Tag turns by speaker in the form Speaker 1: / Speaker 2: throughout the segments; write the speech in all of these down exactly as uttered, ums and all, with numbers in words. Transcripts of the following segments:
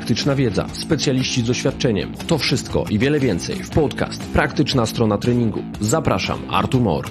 Speaker 1: praktyczna wiedza, specjaliści z doświadczeniem. To wszystko i wiele więcej w podcast Praktyczna Strona Treningu. Zapraszam, Artur Mor.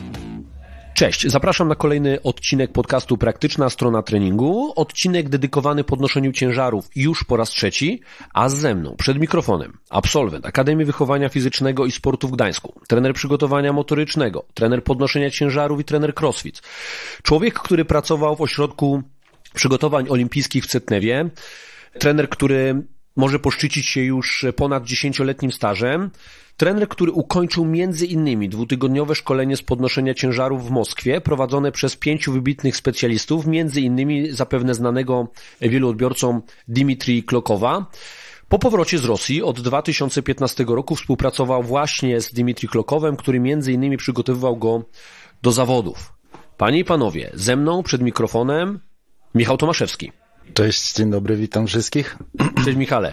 Speaker 1: Cześć, zapraszam na kolejny odcinek podcastu Praktyczna Strona Treningu. Odcinek dedykowany podnoszeniu ciężarów już po raz trzeci, a ze mną przed mikrofonem absolwent Akademii Wychowania Fizycznego i Sportu w Gdańsku, trener przygotowania motorycznego, trener podnoszenia ciężarów i trener crossfit. Człowiek, który pracował w ośrodku przygotowań olimpijskich w Cetnewie, trener, który może poszczycić się już ponad dziesięcioletnim stażem, trener, który ukończył między innymi dwutygodniowe szkolenie z podnoszenia ciężarów w Moskwie, prowadzone przez pięciu wybitnych specjalistów, między innymi zapewne znanego wielu odbiorcom Dimitrija Klokowa. Po powrocie z Rosji od dwa tysiące piętnastego roku współpracował właśnie z Dimitrijem Klokowem, który między innymi przygotowywał go do zawodów. Panie i panowie, ze mną przed mikrofonem Michał Tomaszewski.
Speaker 2: Cześć, dzień dobry, witam wszystkich.
Speaker 1: Cześć Michale.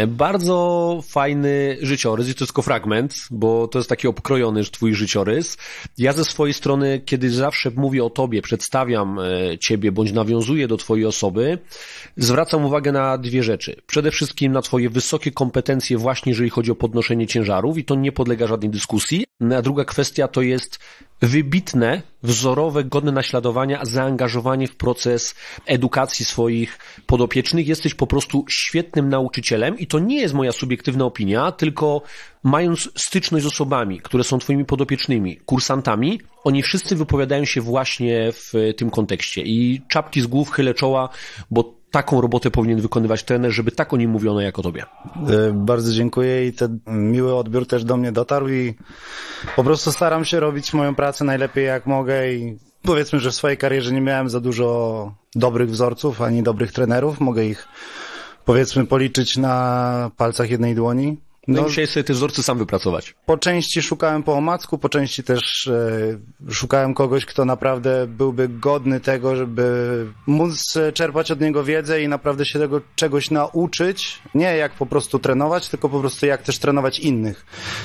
Speaker 1: Bardzo fajny życiorys i to jest tylko fragment, bo to jest taki obkrojony twój życiorys. Ja ze swojej strony, kiedy zawsze mówię o tobie, przedstawiam ciebie bądź nawiązuję do twojej osoby, zwracam uwagę na dwie rzeczy. Przede wszystkim na twoje wysokie kompetencje właśnie jeżeli chodzi o podnoszenie ciężarów i to nie podlega żadnej dyskusji. A druga kwestia to jest wybitne, wzorowe, godne naśladowania zaangażowanie w proces edukacji swoich podopiecznych. Jesteś po prostu świetnym nauczycielem i to nie jest moja subiektywna opinia, tylko mając styczność z osobami, które są twoimi podopiecznymi, kursantami, oni wszyscy wypowiadają się właśnie w tym kontekście i czapki z głów chylę czoła, bo taką robotę powinien wykonywać trener, żeby tak o nim mówiono jak o tobie.
Speaker 2: Bardzo dziękuję i ten miły odbiór też do mnie dotarł i po prostu staram się robić moją pracę najlepiej jak mogę i powiedzmy, że w swojej karierze nie miałem za dużo dobrych wzorców ani dobrych trenerów. Mogę ich powiedzmy policzyć na palcach jednej dłoni.
Speaker 1: No, no i musiałeś sobie te wzorce sam wypracować.
Speaker 2: Po części szukałem po omacku, po części też e, szukałem kogoś, kto naprawdę byłby godny tego, żeby móc czerpać od niego wiedzę i naprawdę się tego czegoś nauczyć. Nie jak po prostu trenować, tylko po prostu jak też trenować innych.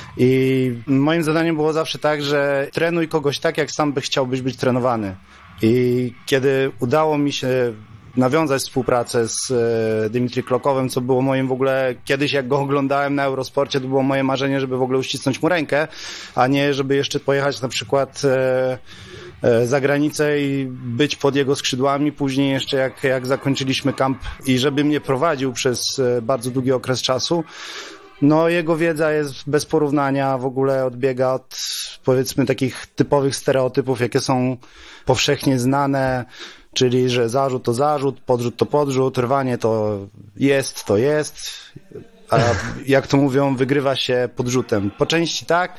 Speaker 2: I moim zadaniem było zawsze tak, że trenuj kogoś tak, jak sam by chciałbyś być trenowany. I kiedy udało mi się nawiązać współpracę z e, Dimitrijem Klokowem, co było moim w ogóle, kiedyś jak go oglądałem na Eurosporcie, to było moje marzenie, żeby w ogóle uścisnąć mu rękę, a nie żeby jeszcze pojechać na przykład e, e, za granicę i być pod jego skrzydłami, później jeszcze jak, jak zakończyliśmy kamp i żeby mnie prowadził przez e, bardzo długi okres czasu. No jego wiedza jest bez porównania, w ogóle odbiega od powiedzmy takich typowych stereotypów, jakie są powszechnie znane, czyli że zarzut to zarzut, podrzut to podrzut, rwanie to jest, to jest, a jak to mówią, wygrywa się podrzutem. Po części tak,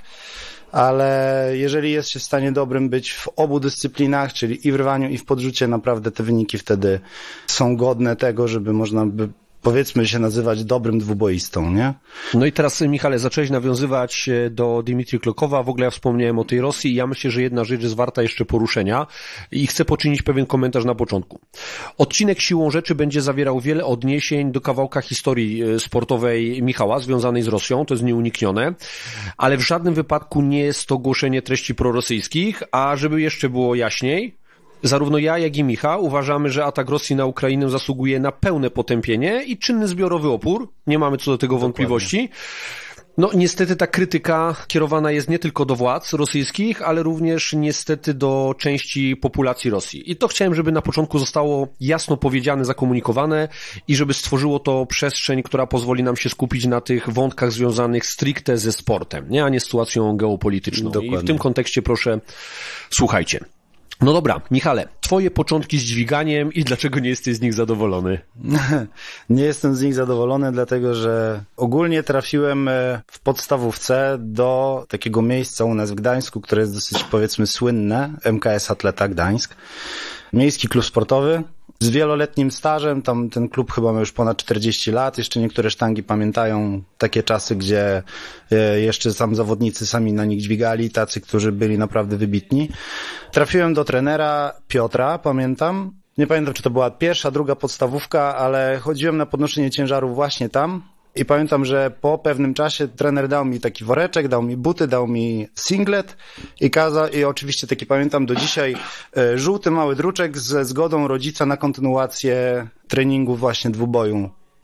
Speaker 2: ale jeżeli jest się w stanie dobrym być w obu dyscyplinach, czyli i w rwaniu, i w podrzucie, naprawdę te wyniki wtedy są godne tego, żeby można by powiedzmy się nazywać dobrym dwuboistą, nie?
Speaker 1: No i teraz, Michale, zacząłeś nawiązywać do Dimitrija Klokowa, w ogóle ja wspomniałem o tej Rosji i ja myślę, że jedna rzecz jest warta jeszcze poruszenia i chcę poczynić pewien komentarz na początku. Odcinek siłą rzeczy będzie zawierał wiele odniesień do kawałka historii sportowej Michała związanej z Rosją, to jest nieuniknione, ale w żadnym wypadku nie jest to głoszenie treści prorosyjskich, a żeby jeszcze było jaśniej, zarówno ja, jak i Michał uważamy, że atak Rosji na Ukrainę zasługuje na pełne potępienie i czynny zbiorowy opór. Nie mamy co do tego Dokładnie. wątpliwości. No niestety ta krytyka kierowana jest nie tylko do władz rosyjskich, ale również niestety do części populacji Rosji. I to chciałem, żeby na początku zostało jasno powiedziane, zakomunikowane i żeby stworzyło to przestrzeń, która pozwoli nam się skupić na tych wątkach związanych stricte ze sportem, nie, a nie sytuacją geopolityczną. Dokładnie. I w tym kontekście proszę, słuchajcie. No dobra, Michale, twoje początki z dźwiganiem i dlaczego nie jesteś z nich zadowolony?
Speaker 2: Nie jestem z nich zadowolony, dlatego że ogólnie trafiłem w podstawówce do takiego miejsca u nas w Gdańsku, które jest dosyć powiedzmy słynne, M K S Atleta Gdańsk. Miejski klub sportowy z wieloletnim stażem, tam ten klub chyba ma już ponad czterdzieści lat, jeszcze niektóre sztangi pamiętają takie czasy, gdzie jeszcze sam zawodnicy sami na nich dźwigali, tacy, którzy byli naprawdę wybitni. Trafiłem do trenera Piotra, pamiętam, nie pamiętam czy to była pierwsza, druga podstawówka, ale chodziłem na podnoszenie ciężarów właśnie tam. I pamiętam, że po pewnym czasie trener dał mi taki woreczek, dał mi buty, dał mi singlet i kazał, i oczywiście taki pamiętam do dzisiaj, e, żółty mały druczek ze zgodą rodzica na kontynuację treningu właśnie dwuboju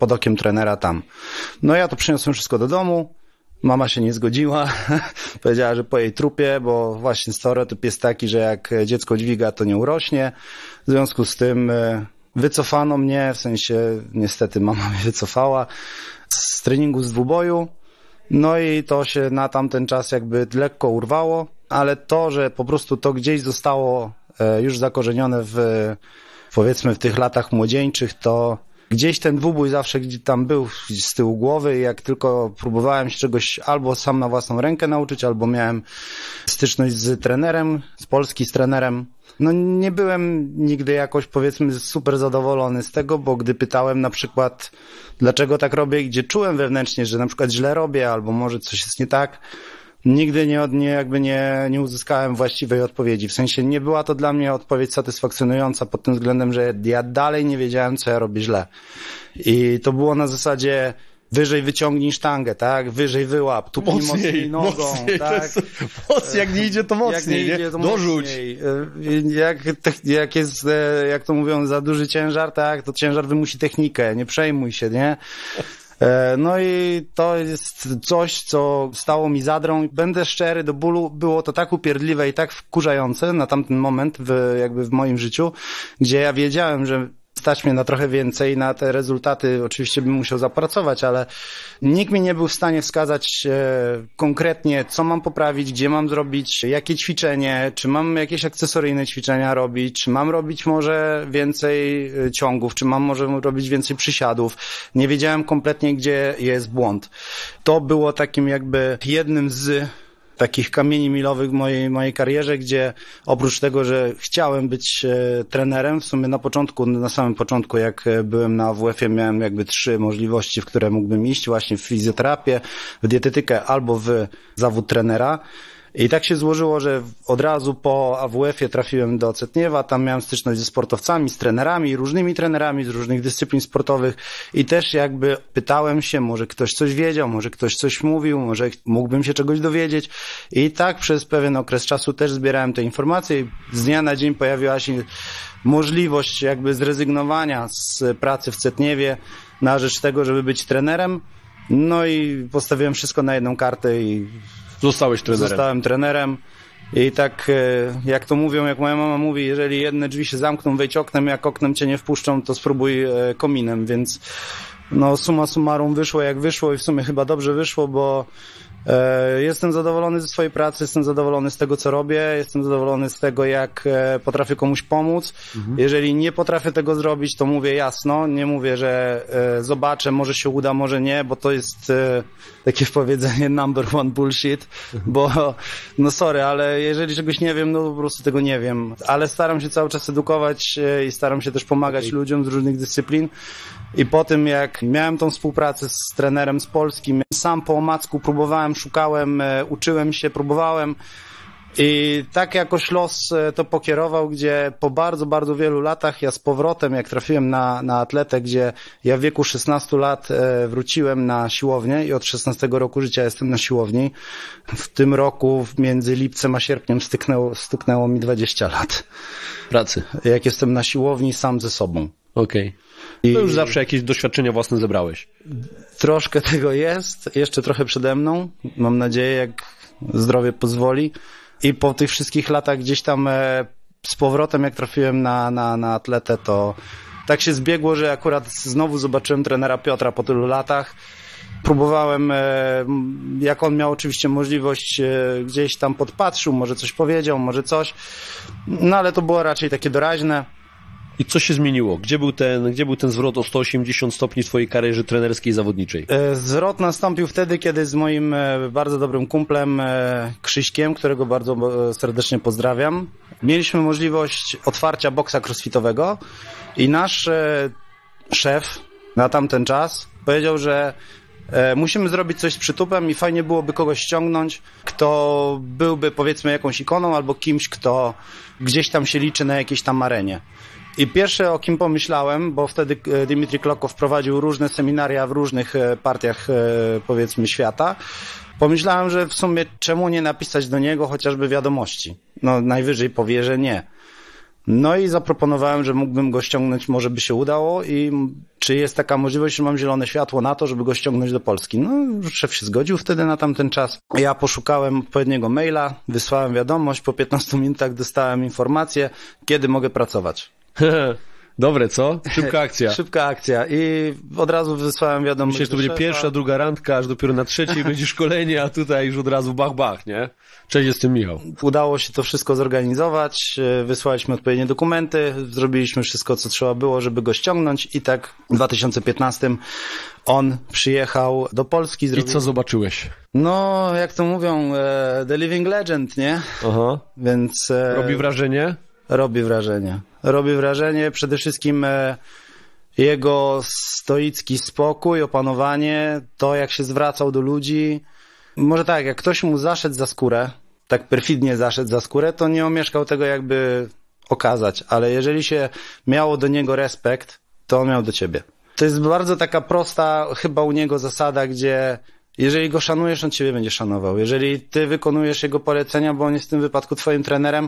Speaker 2: pod okiem trenera tam. No ja to przyniosłem wszystko do domu. Mama się nie zgodziła, powiedziała, że po jej trupie, bo właśnie stereotyp jest taki, że jak dziecko dźwiga, to nie urośnie. W związku z tym wycofano mnie, w sensie niestety mama mnie wycofała z treningu z dwuboju. No i to się na tamten czas jakby lekko urwało, ale to, że po prostu to gdzieś zostało już zakorzenione w, powiedzmy, w tych latach młodzieńczych, to gdzieś ten dwubój zawsze gdzieś tam był z tyłu głowy i jak tylko próbowałem się czegoś albo sam na własną rękę nauczyć, albo miałem styczność z trenerem, z Polski z trenerem, no nie byłem nigdy jakoś, powiedzmy, super zadowolony z tego, bo gdy pytałem na przykład, dlaczego tak robię, gdzie czułem wewnętrznie, że na przykład źle robię, albo może coś jest nie tak, nigdy nie, nie, jakby nie, nie uzyskałem właściwej odpowiedzi. W sensie nie była to dla mnie odpowiedź satysfakcjonująca pod tym względem, że ja dalej nie wiedziałem, co ja robię źle. I to było na zasadzie wyżej wyciągnij sztangę, tak? Wyżej wyłap, tupnij mocniej, mocniej nogą,
Speaker 1: mocniej,
Speaker 2: tak?
Speaker 1: Moc, jak nie idzie, to mocniej, jak nie, nie? Idzie, to dorzuć. Mocniej. Jak, jak jest, jak to mówią, za duży ciężar, tak? To ciężar wymusi technikę, nie przejmuj się, nie? No i to jest coś, co stało mi zadrą. Będę szczery, do bólu było to tak upierdliwe i tak wkurzające na tamten moment w, jakby w moim życiu, gdzie ja wiedziałem, że stać mnie na trochę więcej, na te rezultaty oczywiście bym musiał zapracować, ale nikt mi nie był w stanie wskazać e, konkretnie, co mam poprawić, gdzie mam zrobić, jakie ćwiczenie, czy mam jakieś akcesoryjne ćwiczenia robić, czy mam robić może więcej ciągów, czy mam może robić więcej przysiadów. Nie wiedziałem kompletnie, gdzie jest błąd. To było takim jakby jednym z takich kamieni milowych w mojej, mojej karierze, gdzie oprócz tego, że chciałem być e, trenerem, w sumie na początku, na samym początku, jak byłem na A W F-ie, miałem jakby trzy możliwości, w które mógłbym iść, właśnie w fizjoterapię, w dietetykę albo w zawód trenera. I tak się złożyło, że od razu po A W F-ie trafiłem do Cetniewa, tam miałem styczność ze sportowcami, z trenerami, różnymi trenerami z różnych dyscyplin sportowych i też jakby pytałem się, może ktoś coś wiedział, może ktoś coś mówił, może mógłbym się czegoś dowiedzieć i tak przez pewien okres czasu też zbierałem te informacje i z dnia na dzień pojawiła się możliwość jakby zrezygnowania z pracy w Cetniewie na rzecz tego, żeby być trenerem, no i postawiłem wszystko na jedną kartę i Zostałeś trenerem.
Speaker 2: Zostałem trenerem i tak jak to mówią, jak moja mama mówi, jeżeli jedne drzwi się zamkną, wejdź oknem, jak oknem cię nie wpuszczą, to spróbuj kominem, więc no summa summarum wyszło jak wyszło i w sumie chyba dobrze wyszło, bo e, jestem zadowolony ze swojej pracy, jestem zadowolony z tego, co robię, jestem zadowolony z tego, jak e, potrafię komuś pomóc. Mhm. Jeżeli nie potrafię tego zrobić, to mówię jasno, nie mówię, że e, zobaczę, może się uda, może nie, bo to jest e, takie powiedzenie number one bullshit, bo no sorry, ale jeżeli czegoś nie wiem, no po prostu tego nie wiem, ale staram się cały czas edukować e, i staram się też pomagać okay. ludziom z różnych dyscyplin. I po tym, jak miałem tą współpracę z trenerem z Polski, sam po omacku próbowałem, szukałem, uczyłem się, próbowałem i tak jakoś los to pokierował, gdzie po bardzo, bardzo wielu latach ja z powrotem, jak trafiłem na, na atletę, gdzie ja w wieku szesnastu lat wróciłem na siłownię i od szesnastego roku życia jestem na siłowni. W tym roku między lipcem a sierpniem styknęło, stuknęło mi dwadzieścia lat
Speaker 1: pracy.
Speaker 2: Jak jestem na siłowni sam ze sobą.
Speaker 1: Okej. Okay. To już zawsze jakieś doświadczenia własne zebrałeś.
Speaker 2: Troszkę tego jest, jeszcze trochę przede mną, mam nadzieję, jak zdrowie pozwoli. I po tych wszystkich latach gdzieś tam e, z powrotem, jak trafiłem na, na, na atletę, to tak się zbiegło, że akurat znowu zobaczyłem trenera Piotra po tylu latach. Próbowałem, e, jak on miał oczywiście możliwość, e, gdzieś tam podpatrzył, może coś powiedział, może coś, no ale to było raczej takie doraźne.
Speaker 1: I co się zmieniło? Gdzie był ten, gdzie był ten zwrot o sto osiemdziesiąt stopni w twojej karierze trenerskiej i zawodniczej?
Speaker 2: Zwrot nastąpił wtedy, kiedy z moim bardzo dobrym kumplem Krzyśkiem, którego bardzo serdecznie pozdrawiam, mieliśmy możliwość otwarcia boksa crossfitowego i nasz szef na tamten czas powiedział, że musimy zrobić coś z przytupem i fajnie byłoby kogoś ściągnąć, kto byłby powiedzmy jakąś ikoną albo kimś, kto gdzieś tam się liczy na jakiejś tam arenie. I pierwsze, o kim pomyślałem, bo wtedy Dmitrij Klokow prowadził różne seminaria w różnych partiach, powiedzmy, świata, pomyślałem, że w sumie czemu nie napisać do niego chociażby wiadomości? No najwyżej powie, że nie. No i zaproponowałem, że mógłbym go ściągnąć, może by się udało i czy jest taka możliwość, że mam zielone światło na to, żeby go ściągnąć do Polski. No, szef się zgodził wtedy na tamten czas. Ja poszukałem odpowiedniego maila, wysłałem wiadomość, po piętnastu minutach dostałem informację, kiedy mogę pracować.
Speaker 1: Dobre, co? Szybka akcja.
Speaker 2: Szybka akcja i od razu wysłałem wiadomość.
Speaker 1: Myślę, że to będzie
Speaker 2: szefa.
Speaker 1: pierwsza, druga randka, aż dopiero na trzeciej będzie szkolenie, a tutaj już od razu bach, bach, nie? Cześć, jestem Michał.
Speaker 2: Udało się to wszystko zorganizować, wysłaliśmy odpowiednie dokumenty, zrobiliśmy wszystko, co trzeba było, żeby go ściągnąć i tak w dwa tysiące piętnastym on przyjechał do Polski. Zrobił...
Speaker 1: I co zobaczyłeś?
Speaker 2: No, jak to mówią, The Living Legend, nie?
Speaker 1: Aha.
Speaker 2: Więc...
Speaker 1: Robi wrażenie?
Speaker 2: Robi wrażenie. Robi wrażenie. Przede wszystkim jego stoicki spokój, opanowanie, to jak się zwracał do ludzi. Może tak, jak ktoś mu zaszedł za skórę, tak perfidnie zaszedł za skórę, to nie omieszkał tego jakby okazać, ale jeżeli się miało do niego respekt, to on miał do ciebie. To jest bardzo taka prosta chyba u niego zasada, gdzie jeżeli go szanujesz, on ciebie będzie szanował. Jeżeli ty wykonujesz jego polecenia, bo on jest w tym wypadku twoim trenerem,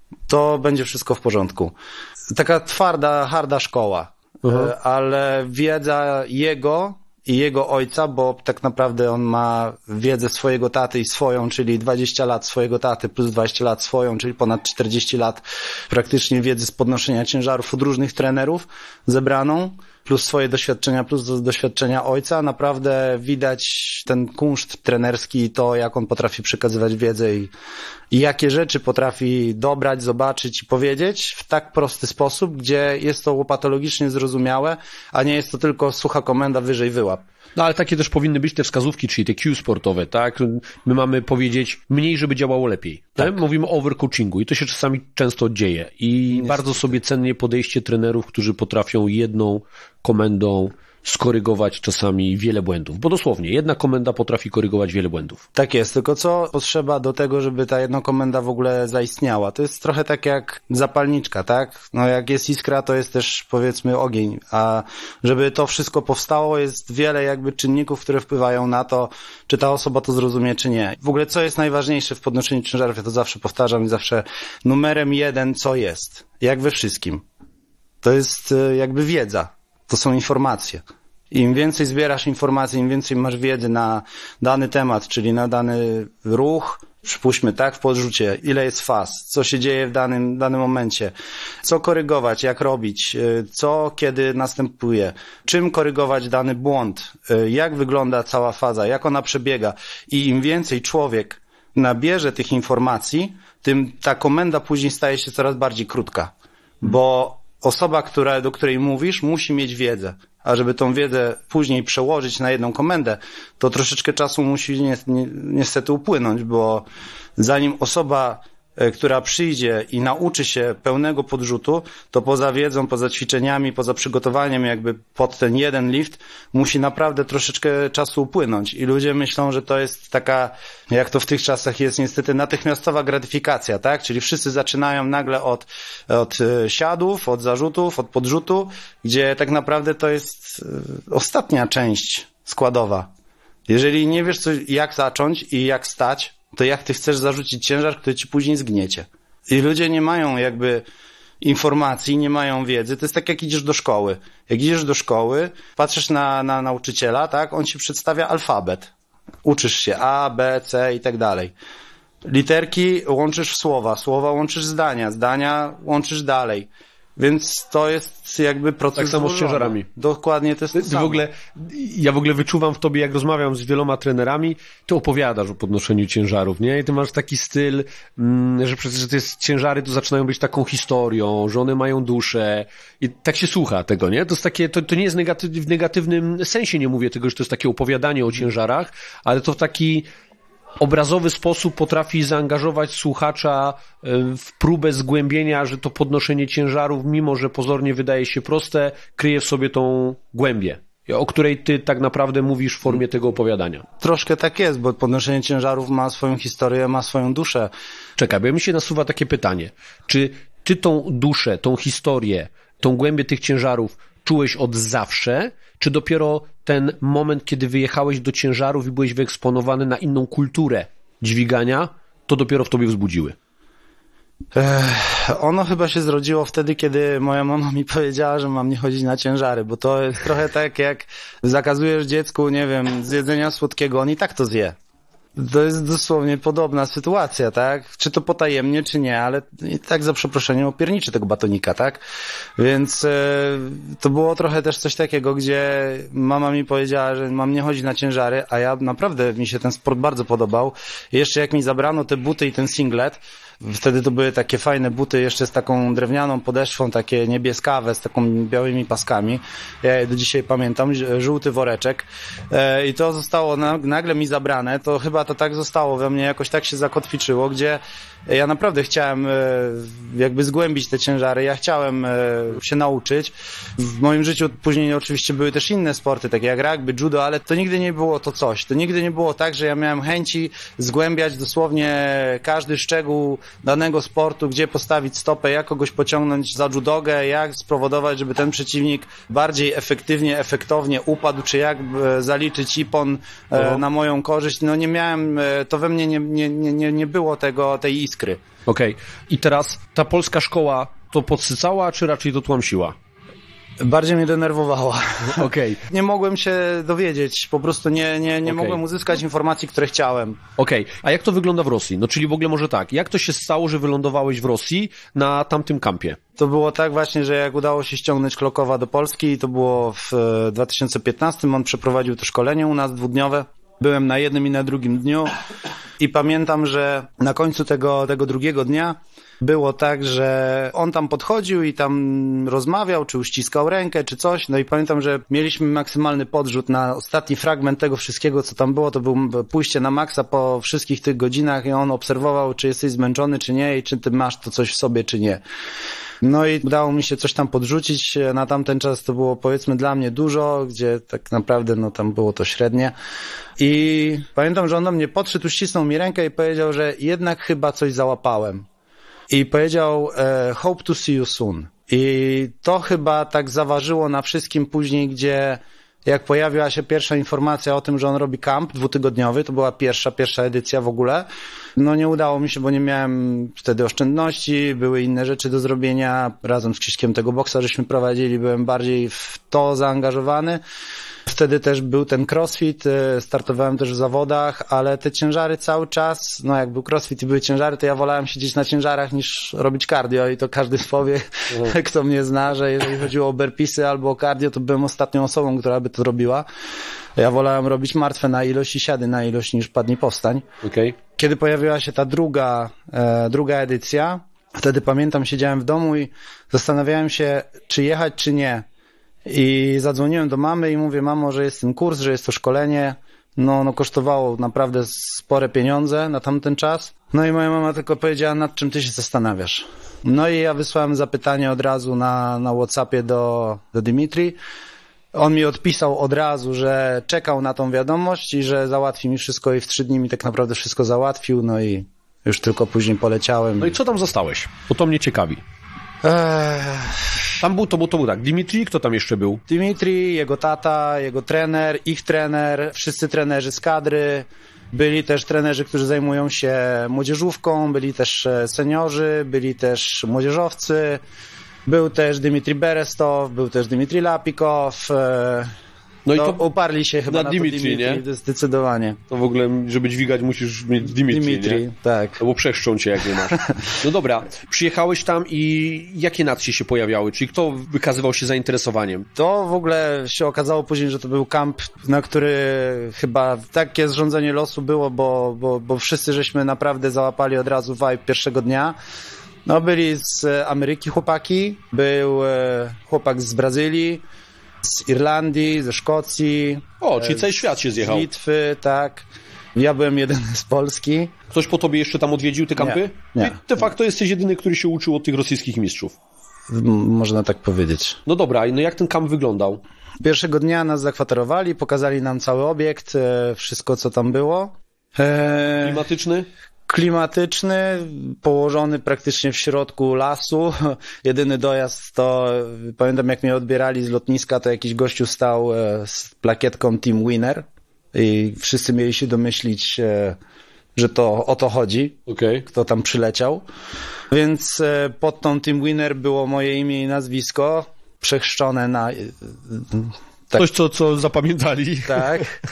Speaker 2: to będzie wszystko w porządku. Taka twarda, harda szkoła, uh-huh. ale wiedza jego i jego ojca, bo tak naprawdę on ma wiedzę swojego taty i swoją, czyli dwadzieścia lat swojego taty plus dwadzieścia lat swoją, czyli ponad czterdzieści lat praktycznie wiedzy z podnoszenia ciężarów od różnych trenerów zebraną, plus swoje doświadczenia, plus doświadczenia ojca. Naprawdę widać ten kunszt trenerski i to, jak on potrafi przekazywać wiedzę i, i jakie rzeczy potrafi dobrać, zobaczyć i powiedzieć w tak prosty sposób, gdzie jest to łopatologicznie zrozumiałe, a nie jest to tylko sucha komenda wyżej wyłap.
Speaker 1: No ale takie też powinny być te wskazówki, czyli te cue sportowe, tak? My mamy powiedzieć mniej, żeby działało lepiej. Tak? Mówimy o overcoachingu i to się czasami często dzieje. I Niestety. Bardzo sobie cennie podejście trenerów, którzy potrafią jedną komendą skorygować czasami wiele błędów. Bo dosłownie, jedna komenda potrafi korygować wiele błędów.
Speaker 2: Tak jest, tylko co potrzeba do tego, żeby ta jedna komenda w ogóle zaistniała? To jest trochę tak jak zapalniczka, tak? No jak jest iskra, to jest też powiedzmy ogień, a żeby to wszystko powstało, jest wiele jakby czynników, które wpływają na to, czy ta osoba to zrozumie, czy nie. W ogóle co jest najważniejsze w podnoszeniu ciężarów? Ja to zawsze powtarzam i zawsze numerem jeden co jest? Jak we wszystkim. To jest jakby wiedza. To są informacje. Im więcej zbierasz informacji, im więcej masz wiedzy na dany temat, czyli na dany ruch, przypuśćmy tak, w podrzucie, ile jest faz, co się dzieje w danym, danym momencie, co korygować, jak robić, co kiedy następuje, czym korygować dany błąd, jak wygląda cała faza, jak ona przebiega. I im więcej człowiek nabierze tych informacji, tym ta komenda później staje się coraz bardziej krótka, bo osoba, która, do której mówisz, musi mieć wiedzę, a żeby tą wiedzę później przełożyć na jedną komendę, to troszeczkę czasu musi ni- ni- niestety upłynąć, bo zanim osoba, która przyjdzie i nauczy się pełnego podrzutu, to poza wiedzą, poza ćwiczeniami, poza przygotowaniem jakby pod ten jeden lift, musi naprawdę troszeczkę czasu upłynąć. I ludzie myślą, że to jest taka, jak to w tych czasach jest niestety, natychmiastowa gratyfikacja, tak? Czyli wszyscy zaczynają nagle od, od siadów, od zarzutów, od podrzutu, gdzie tak naprawdę to jest ostatnia część składowa. Jeżeli nie wiesz, co, jak zacząć i jak stać, to jak ty chcesz zarzucić ciężar, który ci później zgniecie. I ludzie nie mają jakby informacji, nie mają wiedzy. To jest tak, jak idziesz do szkoły. Jak idziesz do szkoły, patrzysz na, na nauczyciela, tak? On ci przedstawia alfabet. Uczysz się A, B, C i tak dalej. Literki łączysz w słowa, słowa łączysz zdania, zdania łączysz dalej. Więc to jest jakby proces.
Speaker 1: Tak samo
Speaker 2: złożony.
Speaker 1: z ciężarami.
Speaker 2: Dokładnie to jest to
Speaker 1: ty
Speaker 2: samo.
Speaker 1: W ogóle, ja w ogóle wyczuwam w tobie, jak rozmawiam z wieloma trenerami, ty opowiadasz o podnoszeniu ciężarów, nie? I ty masz taki styl, że przecież że te ciężary to zaczynają być taką historią, że one mają duszę i tak się słucha tego, nie? To jest takie, to, to nie jest negatyw, w negatywnym sensie, nie mówię tego, że to jest takie opowiadanie o ciężarach, ale to w taki obrazowy sposób potrafi zaangażować słuchacza w próbę zgłębienia, że to podnoszenie ciężarów, mimo że pozornie wydaje się proste, kryje w sobie tą głębię, o której ty tak naprawdę mówisz w formie tego opowiadania.
Speaker 2: Troszkę tak jest, bo podnoszenie ciężarów ma swoją historię, ma swoją duszę.
Speaker 1: Czekaj, bo mi się nasuwa takie pytanie. Czy ty tą duszę, tą historię, tą głębię tych ciężarów czułeś od zawsze, czy dopiero ten moment, kiedy wyjechałeś do ciężarów i byłeś wyeksponowany na inną kulturę dźwigania, to dopiero w tobie wzbudziły?
Speaker 2: Ech, ono chyba się zrodziło wtedy, kiedy moja mama mi powiedziała, że mam nie chodzić na ciężary, bo to jest trochę tak, jak zakazujesz dziecku, nie wiem, z jedzenia słodkiego, on i tak to zje. To jest dosłownie podobna sytuacja, tak? Czy to potajemnie, czy nie, ale i tak za przeproszeniem opierniczy tego batonika, tak? Więc e, to było trochę też coś takiego, gdzie mama mi powiedziała, że mam nie chodzić na ciężary, a ja naprawdę, mi się ten sport bardzo podobał. I jeszcze jak mi zabrano te buty i ten singlet, wtedy to były takie fajne buty jeszcze z taką drewnianą podeszwą, takie niebieskawe, z taką białymi paskami. Ja je do dzisiaj pamiętam, żółty woreczek. E, I to zostało na, nagle mi zabrane. To chyba to tak zostało we mnie, jakoś tak się zakotwiczyło, gdzie ja naprawdę chciałem e, jakby zgłębić te ciężary. Ja chciałem e, się nauczyć. W moim życiu później oczywiście były też inne sporty, takie jak rugby, judo, ale to nigdy nie było to coś. To nigdy nie było tak, że ja miałem chęci zgłębiać dosłownie każdy szczegół danego sportu, gdzie postawić stopę, jak kogoś pociągnąć za judogę, jak spowodować, żeby ten przeciwnik bardziej efektywnie, efektownie upadł, czy jak zaliczyć ipon e, na moją korzyść. No nie miałem, e, to we mnie nie, nie, nie, nie było tego, tej iskry.
Speaker 1: Okej. Okay. I teraz ta polska szkoła to podsycała, czy raczej to tłamsiła?
Speaker 2: Bardziej mnie denerwowała.
Speaker 1: Okej. Okay.
Speaker 2: Nie mogłem się dowiedzieć, po prostu nie, nie, nie okay. mogłem uzyskać informacji, które chciałem.
Speaker 1: Okej, okay. A jak to wygląda w Rosji? No czyli w ogóle może tak, jak to się stało, że wylądowałeś w Rosji na tamtym kampie?
Speaker 2: To było tak właśnie, że jak udało się ściągnąć Klokowa do Polski, to było w dwa tysiące piętnastym, on przeprowadził to szkolenie u nas dwudniowe. Byłem na jednym i na drugim dniu i pamiętam, że na końcu tego, tego drugiego dnia było tak, że on tam podchodził i tam rozmawiał, czy uściskał rękę, czy coś. No i pamiętam, że mieliśmy maksymalny podrzut na ostatni fragment tego wszystkiego, co tam było. To było pójście na maksa po wszystkich tych godzinach i on obserwował, czy jesteś zmęczony, czy nie i czy ty masz to coś w sobie, czy nie. No i udało mi się coś tam podrzucić. Na tamten czas to było powiedzmy dla mnie dużo, gdzie tak naprawdę no tam było to średnie. I pamiętam, że on do mnie podszedł, ścisnął mi rękę i powiedział, że jednak chyba coś załapałem. I powiedział e, hope to see you soon. I to chyba tak zaważyło na wszystkim później, gdzie jak pojawiła się pierwsza informacja o tym, że on robi kamp dwutygodniowy, to była pierwsza, pierwsza edycja w ogóle. No nie udało mi się, bo nie miałem wtedy oszczędności, były inne rzeczy do zrobienia. Razem z Krzyśkiem tego boksa żeśmy prowadzili, byłem bardziej w to zaangażowany. Wtedy też był ten crossfit, startowałem też w zawodach, ale te ciężary cały czas, no jak był crossfit i były ciężary, to ja wolałem siedzieć na ciężarach niż robić cardio i to każdy powie, mhm. kto mnie zna, że jeżeli chodziło o burpeesy albo o cardio, to byłem ostatnią osobą, która by to robiła. Ja wolałem robić martwe na ilość i siady na ilość niż padnij powstań.
Speaker 1: Okay.
Speaker 2: Kiedy pojawiła się ta druga, e, druga edycja, wtedy pamiętam, siedziałem w domu i zastanawiałem się, czy jechać, czy nie. I zadzwoniłem do mamy i mówię, mamo, że jest ten kurs, że jest to szkolenie. No, no kosztowało naprawdę spore pieniądze na tamten czas. No i moja mama tylko powiedziała, nad czym ty się zastanawiasz. No i ja wysłałem zapytanie od razu na, na WhatsAppie do, do Dimitri. On mi odpisał od razu, że czekał na tą wiadomość i że załatwi mi wszystko i w trzy dni mi tak naprawdę wszystko załatwił. No i już tylko później poleciałem.
Speaker 1: No i co tam zostałeś? Bo to mnie ciekawi. Eee... Tam był, to był, to był tak, Dimitri, kto tam jeszcze był?
Speaker 2: Dimitri, jego tata, jego trener, ich trener, wszyscy trenerzy z kadry. Byli też trenerzy, którzy zajmują się młodzieżówką, byli też seniorzy, byli też młodzieżowcy. Był też Dimitri Berestow, był też Dimitri Lapikow. No, no i to uparli się chyba na, na
Speaker 1: Dimitri,
Speaker 2: Dimitri,
Speaker 1: nie?
Speaker 2: Zdecydowanie.
Speaker 1: To w ogóle, żeby dźwigać, musisz mieć Dimitri,
Speaker 2: Dimitri,
Speaker 1: nie?
Speaker 2: tak.
Speaker 1: Bo przeszczą cię, jak nie masz. No dobra, przyjechałeś tam i jakie nacje się pojawiały? Czyli kto wykazywał się zainteresowaniem?
Speaker 2: To w ogóle się okazało później, że to był kamp, na który chyba takie zrządzenie losu było, bo, bo, bo wszyscy żeśmy naprawdę załapali od razu vibe pierwszego dnia. No byli z Ameryki chłopaki, był chłopak z Brazylii, z Irlandii, ze Szkocji.
Speaker 1: O, czyli cały świat się zjechał.
Speaker 2: Z Litwy, tak. Ja byłem jedyny z Polski.
Speaker 1: Ktoś po tobie jeszcze tam odwiedził te kampy?
Speaker 2: Nie, nie.
Speaker 1: I de facto jesteś jedyny, który się uczył od tych rosyjskich mistrzów.
Speaker 2: M- można tak powiedzieć.
Speaker 1: No dobra, no jak ten kamp wyglądał?
Speaker 2: Pierwszego dnia nas zakwaterowali, pokazali nam cały obiekt, wszystko co tam było.
Speaker 1: Eee... Klimatyczny?
Speaker 2: Klimatyczny, położony praktycznie w środku lasu. Jedyny dojazd to, pamiętam jak mnie odbierali z lotniska, to jakiś gościu stał z plakietką Team Winner i wszyscy mieli się domyślić, że to o to chodzi,
Speaker 1: okay.
Speaker 2: Kto tam przyleciał. Więc pod tą Team Winner było moje imię i nazwisko, przechrzczone na...
Speaker 1: Tak. Coś, co, co zapamiętali.
Speaker 2: Tak.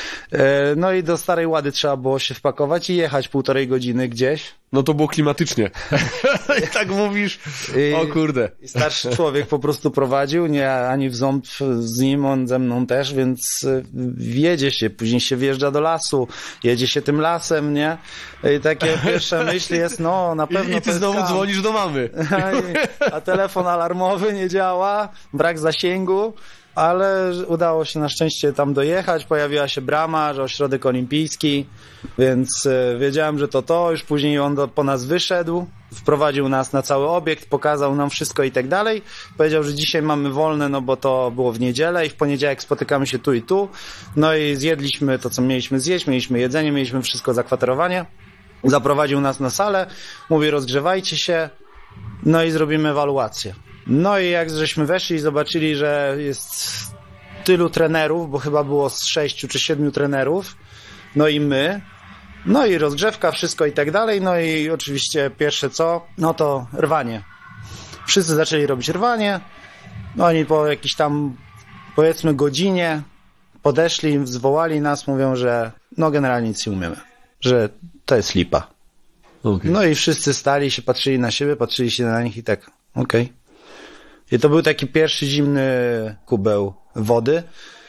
Speaker 2: No i do Starej Łady trzeba było się wpakować i jechać półtorej godziny gdzieś.
Speaker 1: No to było klimatycznie. I tak mówisz, I, o kurde.
Speaker 2: I starszy człowiek po prostu prowadził, nie ani w ząb z nim, on ze mną też, więc jedzie się, później się wjeżdża do lasu, jedzie się tym lasem, nie? I takie pierwsze myśli jest, no na pewno
Speaker 1: I, i ty znowu skam. Dzwonisz do mamy.
Speaker 2: A, a telefon alarmowy nie działa, brak zasięgu. Ale udało się na szczęście tam dojechać, pojawiła się brama, że ośrodek olimpijski, więc wiedziałem, że to to, już później on do, po nas wyszedł, wprowadził nas na cały obiekt, pokazał nam wszystko i tak dalej, powiedział, że dzisiaj mamy wolne, no bo to było w niedzielę i w poniedziałek spotykamy się tu i tu, no i zjedliśmy to, co mieliśmy zjeść, mieliśmy jedzenie, mieliśmy wszystko, zakwaterowanie, zaprowadził nas na salę, mówi, rozgrzewajcie się, no i zrobimy ewaluację. No i jak żeśmy weszli i zobaczyli, że jest tylu trenerów, bo chyba było z sześciu czy siedmiu trenerów, no i my, no i rozgrzewka, wszystko i tak dalej, no i oczywiście pierwsze co, no to rwanie. Wszyscy zaczęli robić rwanie, no oni po jakiejś tam, powiedzmy godzinie podeszli, zwołali nas, mówią, że no generalnie nic nie umiemy, że to jest lipa. Okay. No i wszyscy stali się, patrzyli na siebie, patrzyli się na nich i tak, okej. Okay. I to był taki pierwszy zimny kubeł wody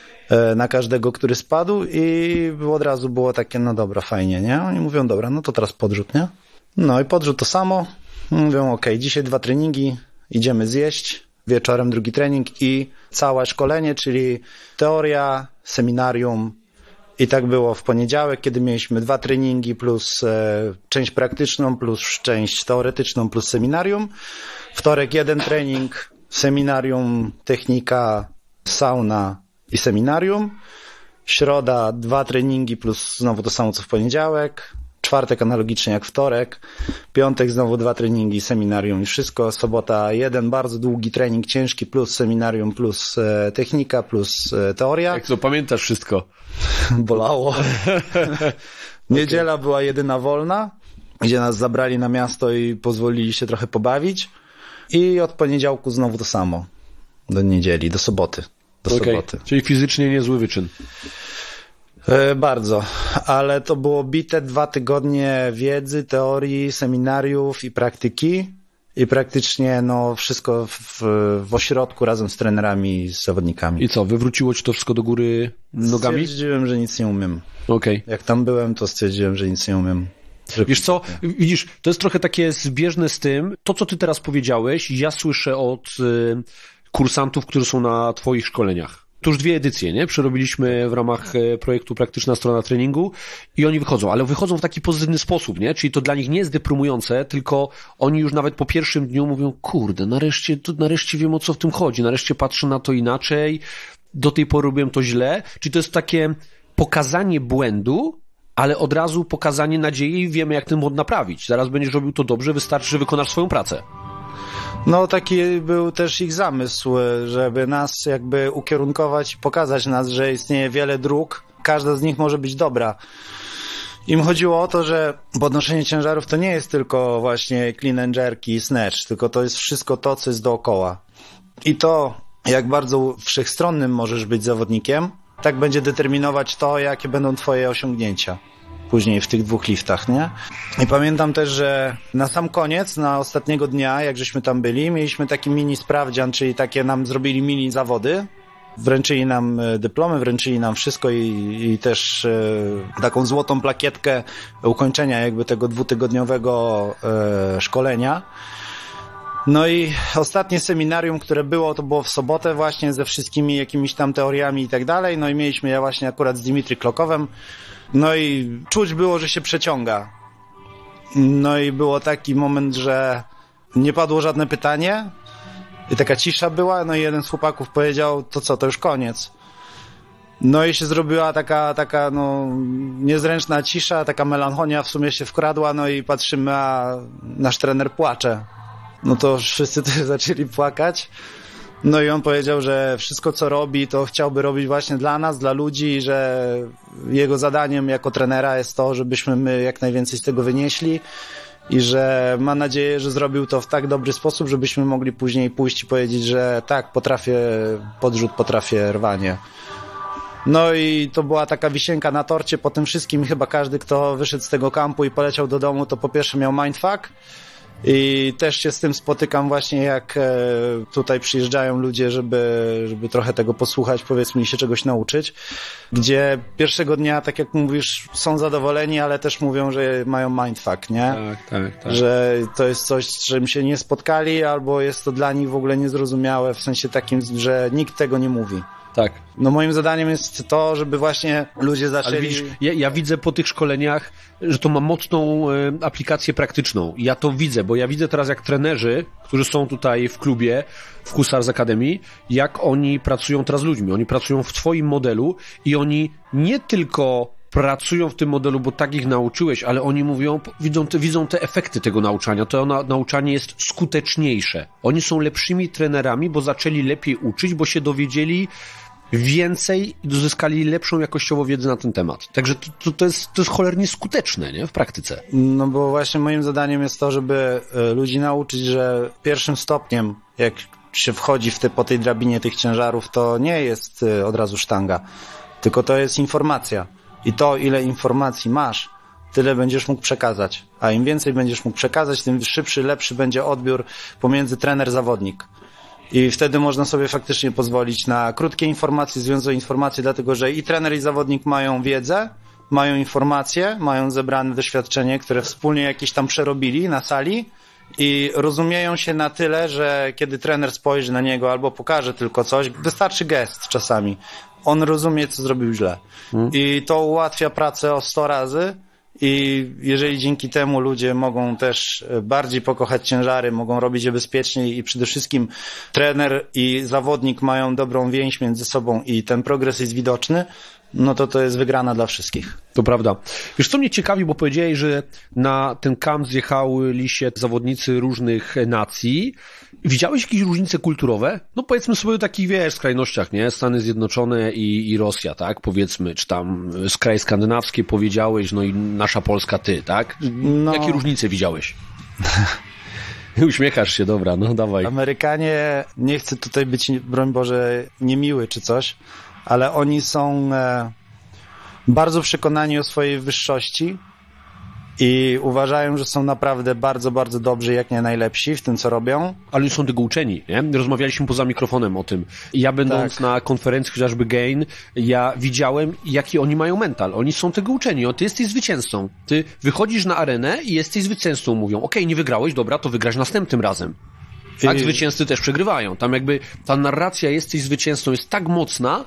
Speaker 2: na każdego, który spadł i od razu było takie, no dobra, fajnie, nie? Oni mówią, dobra, no to teraz podrzut, nie? No i podrzut to samo. Mówią, okej, okay, dzisiaj dwa treningi, idziemy zjeść, wieczorem drugi trening i całe szkolenie, czyli teoria, seminarium. I tak było w poniedziałek, kiedy mieliśmy dwa treningi plus e, część praktyczną, plus część teoretyczną, plus seminarium. Wtorek jeden trening, seminarium, technika, sauna i seminarium. Środa dwa treningi plus znowu to samo co w poniedziałek. Czwartek analogicznie jak wtorek. Piątek znowu dwa treningi, seminarium i wszystko. Sobota jeden bardzo długi trening ciężki plus seminarium, plus e, technika, plus e, teoria.
Speaker 1: Jak to pamiętasz wszystko?
Speaker 2: Bolało. Niedziela okay. była jedyna wolna, gdzie nas zabrali na miasto i pozwolili się trochę pobawić. I od poniedziałku znowu to samo. Do niedzieli, do soboty. Do okay. soboty.
Speaker 1: Czyli fizycznie niezły wyczyn.
Speaker 2: E, bardzo. Ale to było bite dwa tygodnie wiedzy, teorii, seminariów i praktyki. I praktycznie no wszystko w, w ośrodku razem z trenerami i z zawodnikami.
Speaker 1: I co, wywróciło ci to wszystko do góry nogami?
Speaker 2: Stwierdziłem, że nic nie umiem.
Speaker 1: Okay.
Speaker 2: Jak tam byłem, to stwierdziłem, że nic nie umiem.
Speaker 1: Wiesz co, widzisz, to jest trochę takie zbieżne z tym, to co ty teraz powiedziałeś, ja słyszę od y, kursantów, którzy są na twoich szkoleniach. To już dwie edycje, nie? Przerobiliśmy w ramach projektu Praktyczna Strona Treningu i oni wychodzą, ale wychodzą w taki pozytywny sposób, nie? Czyli to dla nich nie jest deprymujące, tylko oni już nawet po pierwszym dniu mówią, kurde, nareszcie, to, nareszcie wiem, o co w tym chodzi, nareszcie patrzę na to inaczej, do tej pory robiłem to źle. Czyli to jest takie pokazanie błędu, ale od razu pokazanie nadziei i wiemy, jak ten błąd naprawić. Zaraz będziesz robił to dobrze, wystarczy, że wykonasz swoją pracę.
Speaker 2: No taki był też ich zamysł, żeby nas jakby ukierunkować i pokazać nas, że istnieje wiele dróg, każda z nich może być dobra. Im chodziło o to, że podnoszenie ciężarów to nie jest tylko właśnie clean and jerk i snatch, tylko to jest wszystko to, co jest dookoła. I to, jak bardzo wszechstronnym możesz być zawodnikiem, tak będzie determinować to, jakie będą twoje osiągnięcia później w tych dwóch liftach, nie? I pamiętam też, że na sam koniec, na ostatniego dnia, jak żeśmy tam byli, mieliśmy taki mini sprawdzian, czyli takie nam zrobili mini zawody. Wręczyli nam dyplomy, wręczyli nam wszystko i, i też e, taką złotą plakietkę ukończenia jakby tego dwutygodniowego e, szkolenia. No i ostatnie seminarium, które było, to było w sobotę właśnie ze wszystkimi jakimiś tam teoriami i tak dalej. No i mieliśmy je właśnie akurat z Dimitri Klokowem. No i czuć było, że się przeciąga. No i było taki moment, że nie padło żadne pytanie i taka cisza była. No i jeden z chłopaków powiedział, to co, to już koniec. No i się zrobiła taka, taka no niezręczna cisza, taka melancholia w sumie się wkradła. No i patrzymy, a nasz trener płacze. No to wszyscy też zaczęli płakać. No i on powiedział, że wszystko co robi, to chciałby robić właśnie dla nas, dla ludzi i że jego zadaniem jako trenera jest to, żebyśmy my jak najwięcej z tego wynieśli i że ma nadzieję, że zrobił to w tak dobry sposób, żebyśmy mogli później pójść i powiedzieć, że tak, potrafię podrzut, potrafię rwanie. No i to była taka wisienka na torcie po tym wszystkim. Chyba każdy, kto wyszedł z tego kampu i poleciał do domu, to po pierwsze miał mindfuck i też się z tym spotykam właśnie, jak tutaj przyjeżdżają ludzie, żeby, żeby trochę tego posłuchać, powiedzmy, i się czegoś nauczyć, gdzie pierwszego dnia, tak jak mówisz, są zadowoleni, ale też mówią, że mają mindfuck, nie?
Speaker 1: Tak, tak, tak.
Speaker 2: Że to jest coś, z czym się nie spotkali, albo jest to dla nich w ogóle niezrozumiałe, w sensie takim, że nikt tego nie mówi.
Speaker 1: Tak.
Speaker 2: No moim zadaniem jest to, żeby właśnie ludzie zaczęli...
Speaker 1: Ale widzisz, ja, ja widzę po tych szkoleniach, że to ma mocną e, aplikację praktyczną. Ja to widzę, bo ja widzę teraz jak trenerzy, którzy są tutaj w klubie, w Hussars Academy, jak oni pracują teraz z ludźmi. Oni pracują w twoim modelu i oni nie tylko pracują w tym modelu, bo tak ich nauczyłeś, ale oni mówią, widzą te, widzą te efekty tego nauczania. To na, nauczanie jest skuteczniejsze. Oni są lepszymi trenerami, bo zaczęli lepiej uczyć, bo się dowiedzieli więcej i uzyskali lepszą jakościowo wiedzę na ten temat. Także to, to, to, jest, to jest cholernie skuteczne, nie? W praktyce.
Speaker 2: No bo właśnie moim zadaniem jest to, żeby ludzi nauczyć, że pierwszym stopniem, jak się wchodzi w te, po tej drabinie tych ciężarów, to nie jest od razu sztanga, tylko to jest informacja. I to, ile informacji masz, tyle będziesz mógł przekazać. A im więcej będziesz mógł przekazać, tym szybszy, lepszy będzie odbiór pomiędzy trener-zawodnik. I wtedy można sobie faktycznie pozwolić na krótkie informacje, związane informacje, dlatego że i trener, i zawodnik mają wiedzę, mają informacje, mają zebrane doświadczenie, które wspólnie jakieś tam przerobili na sali i rozumieją się na tyle, że kiedy trener spojrzy na niego albo pokaże tylko coś, wystarczy gest czasami. On rozumie, co zrobił źle. Hmm. I to ułatwia pracę o sto razy. I jeżeli dzięki temu ludzie mogą też bardziej pokochać ciężary, mogą robić je bezpieczniej i przede wszystkim trener i zawodnik mają dobrą więź między sobą i ten progres jest widoczny, no to to jest wygrana dla wszystkich.
Speaker 1: To prawda. Wiesz, co mnie ciekawi, bo powiedziałeś, że na ten kamp zjechali się zawodnicy różnych nacji. Widziałeś jakieś różnice kulturowe? No powiedzmy sobie o takich, wiesz, skrajnościach, nie? Stany Zjednoczone i, i Rosja, tak? Powiedzmy, czy tam z kraje skandynawskie powiedziałeś, no i nasza Polska ty, tak? No. Jakie różnice widziałeś? Uśmiechasz się, dobra, no dawaj.
Speaker 2: Amerykanie, nie chcę tutaj być, broń Boże, niemiły czy coś, ale oni są e, bardzo przekonani o swojej wyższości i uważają, że są naprawdę bardzo, bardzo dobrzy, jak nie najlepsi w tym, co robią. Ale
Speaker 1: oni są tego uczeni, nie? Rozmawialiśmy poza mikrofonem o tym. Ja będąc tak. na konferencji chociażby Gain, ja widziałem, jaki oni mają mental. Oni są tego uczeni. O, ty jesteś zwycięzcą. Ty wychodzisz na arenę i jesteś zwycięzcą. Mówią, okej, okay, nie wygrałeś, dobra, to wygrasz następnym razem. Tak, I... zwycięzcy też przegrywają. Tam jakby ta narracja jesteś zwycięzcą jest tak mocna,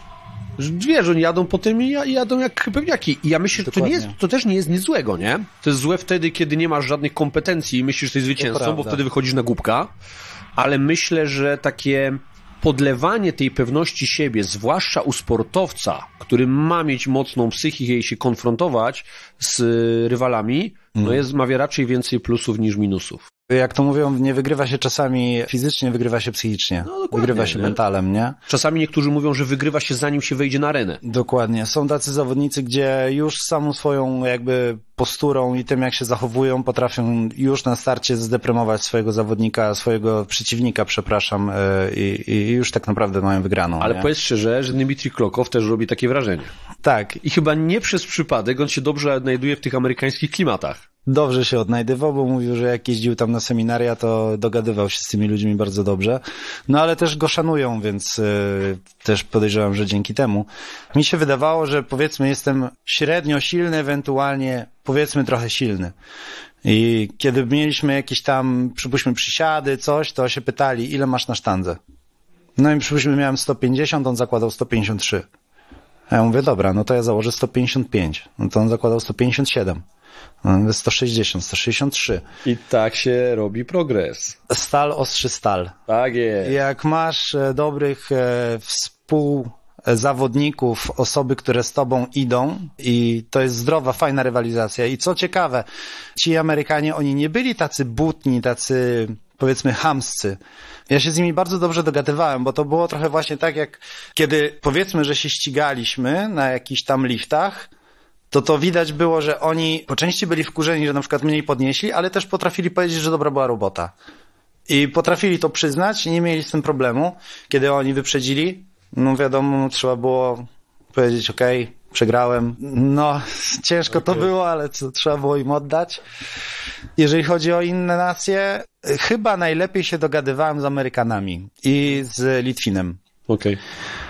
Speaker 1: wiesz, oni jadą po tym i jadą jak pewniaki. I ja myślę, że to, nie jest, to też nie jest nic złego, nie? To jest złe wtedy, kiedy nie masz żadnych kompetencji i myślisz, że jesteś zwycięzcą, bo wtedy wychodzisz na głupka. Ale myślę, że takie podlewanie tej pewności siebie, zwłaszcza u sportowca, który ma mieć mocną psychikę i się konfrontować z rywalami, mm. no jest, ma raczej więcej plusów niż minusów.
Speaker 2: Jak to mówią, nie wygrywa się czasami fizycznie, wygrywa się psychicznie. No, wygrywa się nie? mentalem, nie?
Speaker 1: Czasami niektórzy mówią, że wygrywa się zanim się wejdzie na arenę.
Speaker 2: Dokładnie. Są tacy zawodnicy, gdzie już samą swoją jakby posturą i tym, jak się zachowują, potrafią już na starcie zdeprymować swojego zawodnika, swojego przeciwnika, przepraszam, i, i już tak naprawdę mają wygraną.
Speaker 1: Ale
Speaker 2: nie?
Speaker 1: powiedz szczerze, że Dmitrij Klokow też robi takie wrażenie.
Speaker 2: Tak.
Speaker 1: I chyba nie przez przypadek on się dobrze odnajduje w tych amerykańskich klimatach.
Speaker 2: Dobrze się odnajdywał, bo mówił, że jak jeździł tam na seminaria, to dogadywał się z tymi ludźmi bardzo dobrze. No ale też go szanują, więc y, też podejrzewam, że dzięki temu. Mi się wydawało, że powiedzmy jestem średnio silny, ewentualnie powiedzmy trochę silny. I kiedy mieliśmy jakieś tam, przypuśćmy przysiady, coś, to się pytali, ile masz na sztandze? No i przypuśćmy miałem sto pięćdziesiąt, on zakładał sto pięćdziesiąt trzy. A ja mówię, dobra, no to ja założę sto pięćdziesiąt pięć. No to on zakładał sto pięćdziesiąt siedem. sto sześćdziesiąt, sto sześćdziesiąt trzy.
Speaker 1: I tak się robi progres.
Speaker 2: Stal ostrzy stal.
Speaker 1: Tak jest.
Speaker 2: Jak masz dobrych e, współzawodników, osoby, które z tobą idą i to jest zdrowa, fajna rywalizacja. I co ciekawe, ci Amerykanie, oni nie byli tacy butni, tacy powiedzmy chamscy. Ja się z nimi bardzo dobrze dogadywałem, bo to było trochę właśnie tak, jak kiedy powiedzmy, że się ścigaliśmy na jakichś tam liftach, to to widać było, że oni po części byli wkurzeni, że na przykład mniej podnieśli, ale też potrafili powiedzieć, że dobra była robota. I potrafili to przyznać i nie mieli z tym problemu. Kiedy oni wyprzedzili, no wiadomo, trzeba było powiedzieć, okej, okay, przegrałem. No, ciężko okay. to było, ale co, trzeba było im oddać. Jeżeli chodzi o inne nacje, chyba najlepiej się dogadywałem z Amerykanami i z Litwinem.
Speaker 1: Okej. Okay.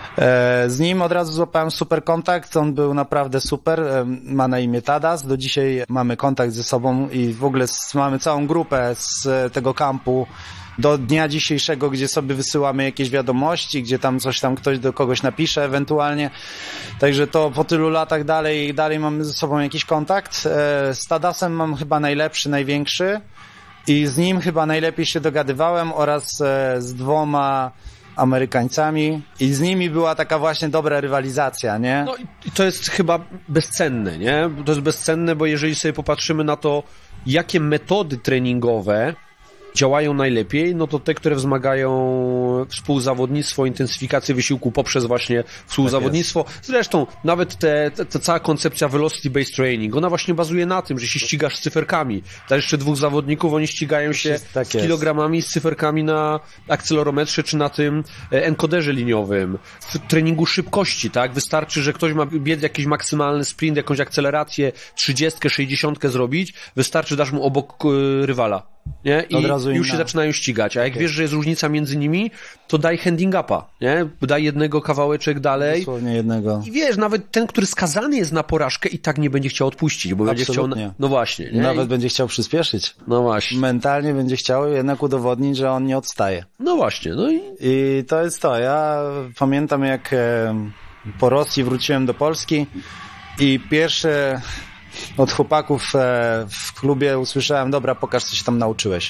Speaker 2: Z nim od razu złapałem super kontakt, on był naprawdę super, ma na imię Tadas, do dzisiaj mamy kontakt ze sobą i w ogóle mamy całą grupę z tego kampu do dnia dzisiejszego, gdzie sobie wysyłamy jakieś wiadomości, gdzie tam coś tam ktoś do kogoś napisze ewentualnie, także to po tylu latach dalej, dalej mamy ze sobą jakiś kontakt. Z Tadasem mam chyba najlepszy, największy i z nim chyba najlepiej się dogadywałem oraz z dwoma Amerykańcami i z nimi była taka właśnie dobra rywalizacja, nie?
Speaker 1: No i to jest chyba bezcenne, nie? To jest bezcenne, bo jeżeli sobie popatrzymy na to, jakie metody treningowe działają najlepiej, no to te, które wzmagają współzawodnictwo, intensyfikację wysiłku poprzez właśnie współzawodnictwo. Tak zresztą nawet te, te, ta cała koncepcja velocity-based training, ona właśnie bazuje na tym, że się ścigasz z cyferkami. Tam jeszcze dwóch zawodników, oni ścigają się tak z kilogramami, z cyferkami na akcelerometrze czy na tym encoderze liniowym. W treningu szybkości, tak? Wystarczy, że ktoś ma biec jakiś maksymalny sprint, jakąś akcelerację, trzydziestkę, sześćdziesiątkę zrobić, wystarczy, dasz mu obok y, rywala. Nie? I już się zaczynają ścigać, a jak okay. wiesz, że jest różnica między nimi, to daj handing upa, nie? Daj jednego kawałeczek dalej.
Speaker 2: Dosłownie jednego.
Speaker 1: I wiesz, nawet ten, który skazany jest na porażkę i tak nie będzie chciał odpuścić, bo
Speaker 2: Absolutnie.
Speaker 1: będzie chciał, no właśnie. Nie?
Speaker 2: Nawet
Speaker 1: I...
Speaker 2: będzie chciał przyspieszyć.
Speaker 1: No właśnie.
Speaker 2: Mentalnie będzie chciał jednak udowodnić, że on nie odstaje.
Speaker 1: No właśnie. No i...
Speaker 2: I to jest to. Ja pamiętam, jak po Rosji wróciłem do Polski i pierwsze od chłopaków w klubie usłyszałem, dobra, pokaż, co się tam nauczyłeś.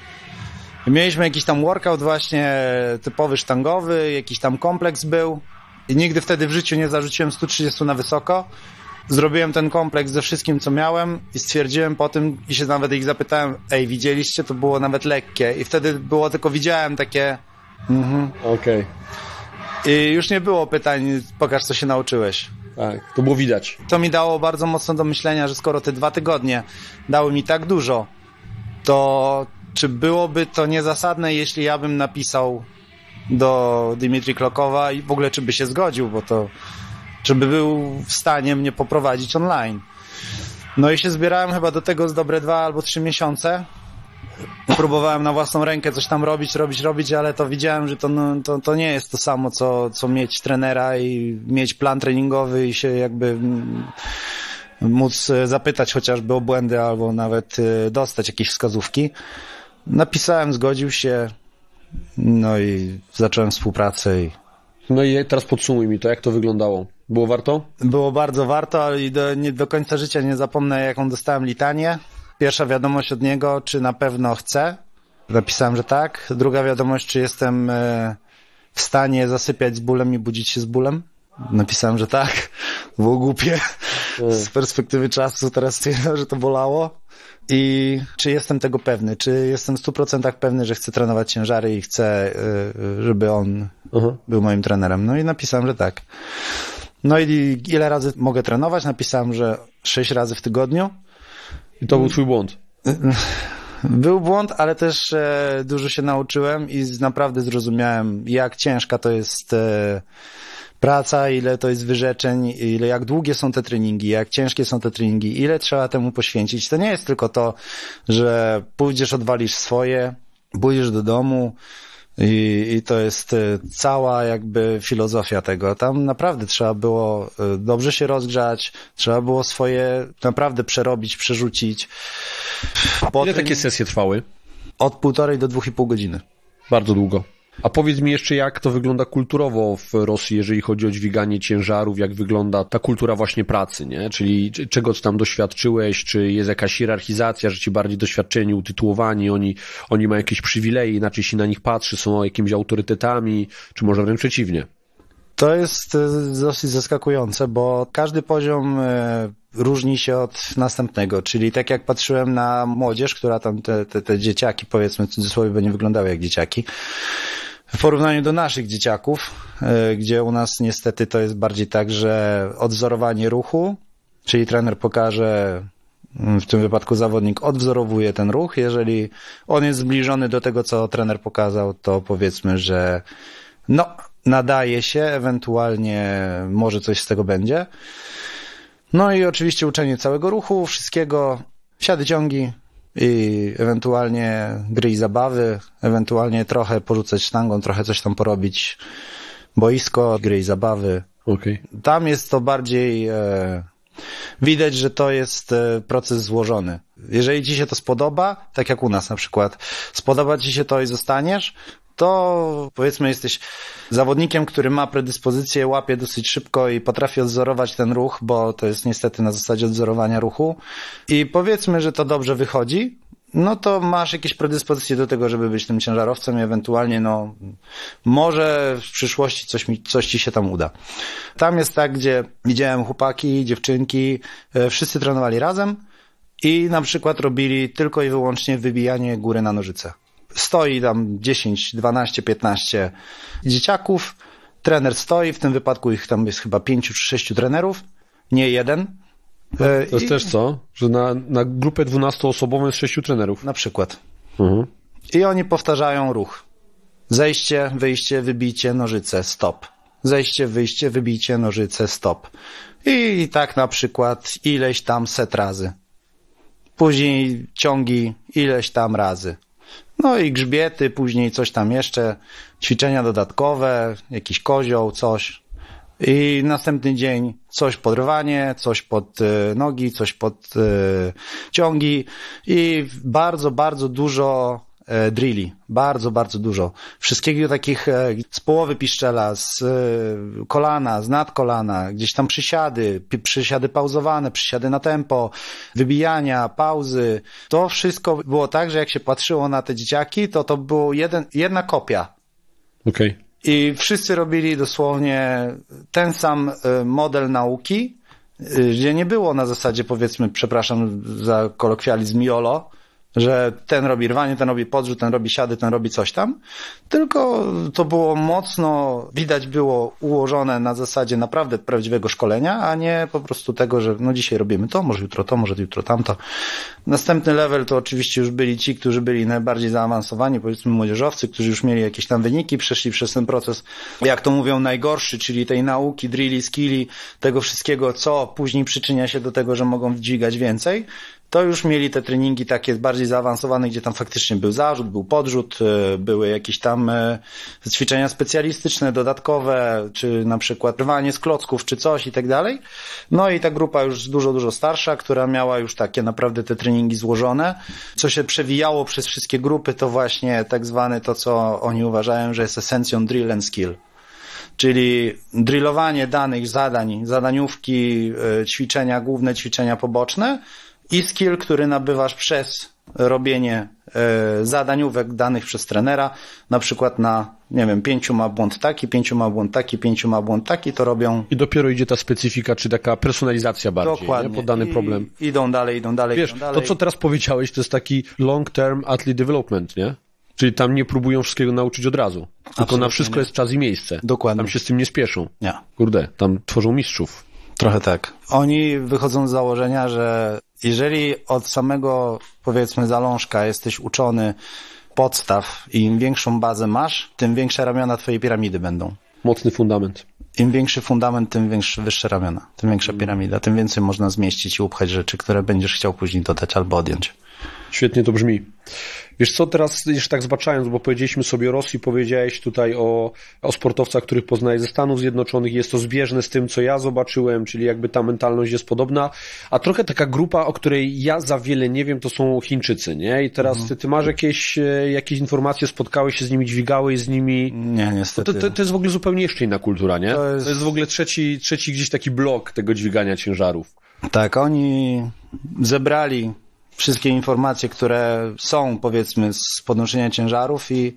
Speaker 2: I mieliśmy jakiś tam workout właśnie typowy sztangowy, jakiś tam kompleks był i nigdy wtedy w życiu nie zarzuciłem sto trzydzieści na wysoko. Zrobiłem ten kompleks ze wszystkim, co miałem i stwierdziłem po tym i się nawet ich zapytałem, ej, widzieliście? To było nawet lekkie i wtedy było tylko, widziałem takie mhm.
Speaker 1: Okej.
Speaker 2: Okay. I już nie było pytań, pokaż, co się nauczyłeś.
Speaker 1: Tak, to było widać.
Speaker 2: To mi dało bardzo mocno do myślenia, że skoro te dwa tygodnie dały mi tak dużo, to czy byłoby to niezasadne, jeśli ja bym napisał do Dimitrija Klokowa i w ogóle czy by się zgodził, bo to żeby był w stanie mnie poprowadzić online. No i się zbierałem chyba do tego z dobre dwa albo trzy miesiące. Próbowałem na własną rękę coś tam robić, robić, robić, ale to widziałem, że to, no, to, to nie jest to samo, co, co mieć trenera i mieć plan treningowy i się jakby móc zapytać chociażby o błędy albo nawet dostać jakieś wskazówki. Napisałem, zgodził się, no i zacząłem współpracę. I...
Speaker 1: No i teraz podsumuj mi to, jak to wyglądało. Było warto?
Speaker 2: Było bardzo warto, ale i do, nie, do końca życia nie zapomnę, jaką dostałem litanię. Pierwsza wiadomość od niego, czy na pewno chcę. Napisałem, że tak. Druga wiadomość, czy jestem w stanie zasypiać z bólem i budzić się z bólem. Napisałem, że tak. Było głupie. Z perspektywy czasu teraz stwierdzam, że to bolało. I czy jestem tego pewny? Czy jestem w stu procentach pewny, że chcę trenować ciężary i chcę, żeby on uh-huh. był moim trenerem? No i napisałem, że tak. No i ile razy mogę trenować? Napisałem, że sześć razy w tygodniu.
Speaker 1: I to był twój błąd.
Speaker 2: Był błąd, ale też e, dużo się nauczyłem i z, naprawdę zrozumiałem, jak ciężka to jest e, praca, ile to jest wyrzeczeń, ile, jak długie są te treningi, jak ciężkie są te treningi, ile trzeba temu poświęcić. To nie jest tylko to, że pójdziesz, odwalisz swoje, pójdziesz do domu, I, I to jest cała jakby filozofia tego. Tam naprawdę trzeba było dobrze się rozgrzać, trzeba było swoje naprawdę przerobić, przerzucić.
Speaker 1: Potem... Ile takie sesje trwały?
Speaker 2: Od półtorej do dwóch i pół godziny.
Speaker 1: Bardzo długo. A powiedz mi jeszcze, jak to wygląda kulturowo w Rosji, jeżeli chodzi o dźwiganie ciężarów, jak wygląda ta kultura właśnie pracy, nie? Czyli czego tam doświadczyłeś, czy jest jakaś hierarchizacja, że ci bardziej doświadczeni, utytułowani, oni, oni mają jakieś przywileje, inaczej się na nich patrzy, są jakimiś autorytetami, czy może wręcz przeciwnie?
Speaker 2: To jest dosyć zaskakujące, bo każdy poziom różni się od następnego, czyli tak jak patrzyłem na młodzież, która tam te, te, te dzieciaki, powiedzmy w cudzysłowie, by nie wyglądały jak dzieciaki, w porównaniu do naszych dzieciaków, gdzie u nas niestety to jest bardziej tak, że odwzorowanie ruchu, czyli trener pokaże, w tym wypadku zawodnik odwzorowuje ten ruch, jeżeli on jest zbliżony do tego, co trener pokazał, to powiedzmy, że no, nadaje się, ewentualnie może coś z tego będzie. No i oczywiście uczenie całego ruchu, wszystkiego, wsiady, ciągi i ewentualnie gry i zabawy, ewentualnie trochę porzucać sztangą, trochę coś tam porobić, boisko, gry i zabawy.
Speaker 1: Okay.
Speaker 2: Tam jest to bardziej... E, widać, że to jest e, proces złożony. Jeżeli ci się to spodoba, tak jak u nas na przykład, spodoba ci się to i zostaniesz, to powiedzmy jesteś zawodnikiem, który ma predyspozycję, łapie dosyć szybko i potrafi odwzorować ten ruch, bo to jest niestety na zasadzie odwzorowania ruchu i powiedzmy, że to dobrze wychodzi, no to masz jakieś predyspozycje do tego, żeby być tym ciężarowcem i ewentualnie no może w przyszłości coś, mi, coś ci się tam uda. Tam jest tak, gdzie widziałem chłopaki, dziewczynki, wszyscy trenowali razem i na przykład robili tylko i wyłącznie wybijanie góry na nożyce. Stoi tam dziesięć, dwanaście, piętnaście dzieciaków, trener stoi, w tym wypadku ich tam jest chyba pięciu czy sześciu trenerów, nie jeden.
Speaker 1: To jest I... też co? Że na, na grupę dwunastoosobową jest sześciu trenerów?
Speaker 2: Na przykład.
Speaker 1: Mhm.
Speaker 2: I oni powtarzają ruch. Zejście, wyjście, wybicie, nożyce, stop. Zejście, wyjście, wybicie, nożyce, stop. I tak na przykład ileś tam set razy. Później ciągi ileś tam razy. No i grzbiety, później coś tam jeszcze, ćwiczenia dodatkowe, jakiś kozioł, coś. I następny dzień coś pod rwanie, coś pod y, nogi, coś pod y, ciągi i bardzo, bardzo dużo y, drilli. Bardzo, bardzo dużo. Wszystkiego takich y, z połowy piszczela, z y, kolana, z nadkolana, gdzieś tam przysiady, pi, przysiady pauzowane, przysiady na tempo, wybijania, pauzy. To wszystko było tak, że jak się patrzyło na te dzieciaki, to to było jeden, jedna kopia.
Speaker 1: Okej. Okay.
Speaker 2: I wszyscy robili dosłownie ten sam model nauki, gdzie nie było na zasadzie, powiedzmy, przepraszam za kolokwializm, jolo, że ten robi rwanie, ten robi podrzut, ten robi siady, ten robi coś tam, tylko to było mocno, widać było ułożone na zasadzie naprawdę prawdziwego szkolenia, a nie po prostu tego, że no dzisiaj robimy to, może jutro to, może jutro tamto. Następny level to oczywiście już byli ci, którzy byli najbardziej zaawansowani, powiedzmy młodzieżowcy, którzy już mieli jakieś tam wyniki, przeszli przez ten proces, jak to mówią, najgorszy, czyli tej nauki, drilli, skilli, tego wszystkiego, co później przyczynia się do tego, że mogą dźwigać więcej. To już mieli te treningi takie bardziej zaawansowane, gdzie tam faktycznie był zarzut, był podrzut, były jakieś tam ćwiczenia specjalistyczne, dodatkowe, czy na przykład rwanie z klocków, czy coś i tak dalej. No i ta grupa już dużo, dużo starsza, która miała już takie naprawdę te treningi złożone. Co się przewijało przez wszystkie grupy, to właśnie tak zwane to, co oni uważają, że jest esencją drill and skill. Czyli drillowanie danych zadań, zadaniówki, ćwiczenia główne, ćwiczenia poboczne, i skill, który nabywasz przez robienie e, zadaniówek danych przez trenera, na przykład na, nie wiem, pięciu ma błąd taki, pięciu ma błąd taki, pięciu ma błąd taki, to robią...
Speaker 1: I dopiero idzie ta specyfika, czy taka personalizacja bardziej,
Speaker 2: dokładnie.
Speaker 1: Nie? Pod dany
Speaker 2: I,
Speaker 1: problem.
Speaker 2: Idą dalej, idą dalej,
Speaker 1: Wiesz,
Speaker 2: idą dalej.
Speaker 1: To co teraz powiedziałeś, to jest taki long-term athlete development, nie? Czyli tam nie próbują wszystkiego nauczyć od razu. Tylko absolutnie na wszystko nie. Jest czas i miejsce.
Speaker 2: Dokładnie.
Speaker 1: Tam się z tym nie spieszą.
Speaker 2: Nie.
Speaker 1: Kurde, tam tworzą mistrzów.
Speaker 2: Trochę tak. Oni wychodzą z założenia, że jeżeli od samego, powiedzmy, zalążka jesteś uczony podstaw i im większą bazę masz, tym większe ramiona twojej piramidy będą.
Speaker 1: Mocny fundament.
Speaker 2: Im większy fundament, tym większy, wyższe ramiona, tym większa piramida, tym więcej można zmieścić i upchać rzeczy, które będziesz chciał później dodać albo odjąć.
Speaker 1: Świetnie to brzmi. Wiesz co, teraz jeszcze tak zbaczając, bo powiedzieliśmy sobie o Rosji, powiedziałeś tutaj o, o sportowcach, których poznajesz ze Stanów Zjednoczonych, jest to zbieżne z tym, co ja zobaczyłem, czyli jakby ta mentalność jest podobna, a trochę taka grupa, o której ja za wiele nie wiem, to są Chińczycy, nie? I teraz mhm. ty, ty masz jakieś, jakieś informacje, spotkałeś się z nimi, dźwigałeś z nimi?
Speaker 2: Nie, niestety.
Speaker 1: To, to, to jest w ogóle zupełnie jeszcze inna kultura, nie? To jest, to jest w ogóle trzeci, trzeci gdzieś taki blok tego dźwigania ciężarów.
Speaker 2: Tak, oni zebrali wszystkie informacje, które są, powiedzmy, z podnoszenia ciężarów i